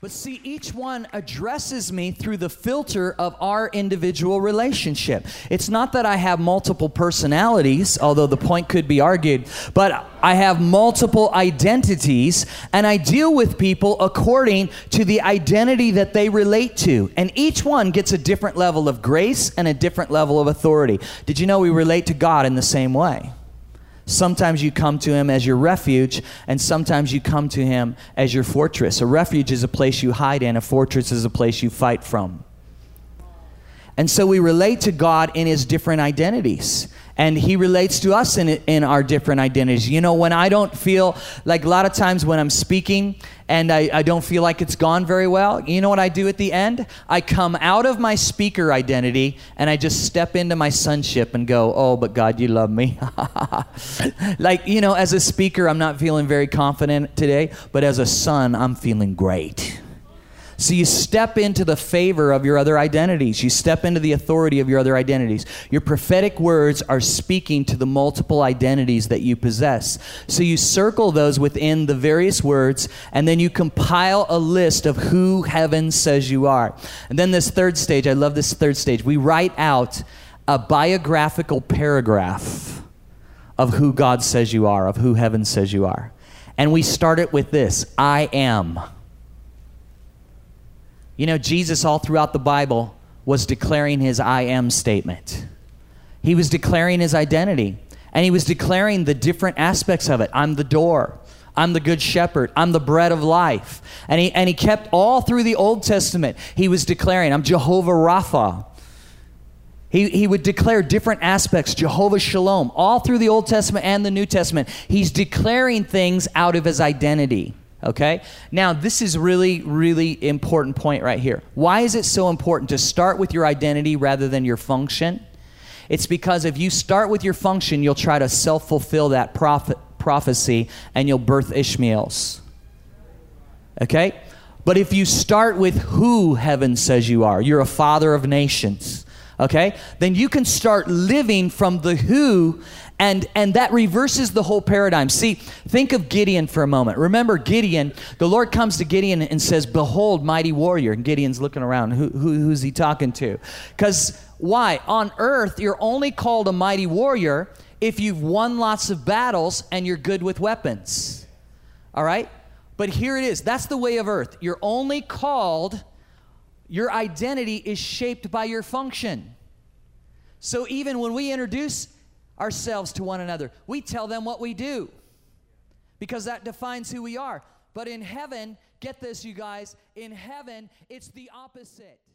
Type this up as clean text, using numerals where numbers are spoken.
But see, each one addresses me through the filter of our individual relationship. It's not that I have multiple personalities, although the point could be argued, but I have multiple identities, and I deal with people according to the identity that they relate to. And each one gets a different level of grace and a different level of authority. Did you know we relate to God in the same way? Sometimes you come to him as your refuge, and sometimes you come to him as your fortress. A refuge is a place you hide in. A fortress is a place you fight from. And so we relate to God in his different identities. And he relates to us in our different identities. You know, when I don't feel, like a lot of times when I'm speaking and I don't feel like it's gone very well, you know what I do at the end? I come out of my speaker identity and I just step into my sonship and go, oh, but God, you love me. Like, you know, as a speaker, I'm not feeling very confident today, but as a son, I'm feeling great. So you step into the favor of your other identities. You step into the authority of your other identities. Your prophetic words are speaking to the multiple identities that you possess. So you circle those within the various words, and then you compile a list of who heaven says you are. And then this third stage, I love this third stage. We write out a biographical paragraph of who God says you are, of who heaven says you are. And we start it with this: I am. You know, Jesus all throughout the Bible was declaring his I am statement. He was declaring his identity, and he was declaring the different aspects of it. I'm the door. I'm the good shepherd. I'm the bread of life. And he kept all through the Old Testament. He was declaring, I'm Jehovah Rapha. He would declare different aspects, Jehovah Shalom, all through the Old Testament and the New Testament. He's declaring things out of his identity. Okay? Now, this is really, really important point right here. Why is it so important to start with your identity rather than your function? It's because if you start with your function, you'll try to self-fulfill that prophecy, and you'll birth Ishmaels. Okay? But if you start with who heaven says you are, you're a father of nations, okay? Then you can start living from the who, and that reverses the whole paradigm. See, think of Gideon for a moment. Remember Gideon, the Lord comes to Gideon and says, behold, mighty warrior. And Gideon's looking around. Who's he talking to? Because why? On earth, you're only called a mighty warrior if you've won lots of battles and you're good with weapons. All right? But here it is. That's the way of earth. You're only called, your identity is shaped by your function. So even when we introduce ourselves to one another, we tell them what we do, because that defines who we are. But in heaven, get this, you guys, in heaven, it's the opposite.